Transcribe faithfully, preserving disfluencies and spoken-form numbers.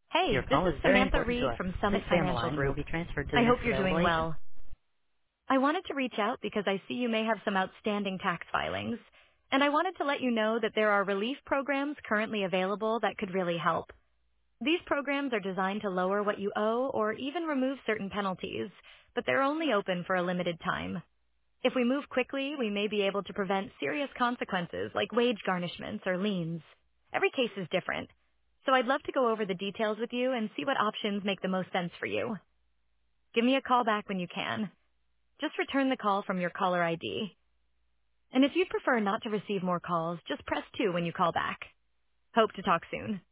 Your Hey, this call is is very Samantha important to Reed us. from Please Summit stay on the Financial line. You'll Group. be transferred to the I hope next you're available doing agent. well. I wanted to reach out because I see you may have some outstanding tax filings, and I wanted to let you know that there are relief programs currently available that could really help. These programs are designed to lower what you owe or even remove certain penalties, but they're only open for a limited time. If we move quickly, we may be able to prevent serious consequences like wage garnishments or liens. Every case is different, so I'd love to go over the details with you and see what options make the most sense for you. Give me a call back when you can. Just return the call from your caller I D. And if you'd prefer not to receive more calls, just press two when you call back. Hope to talk soon.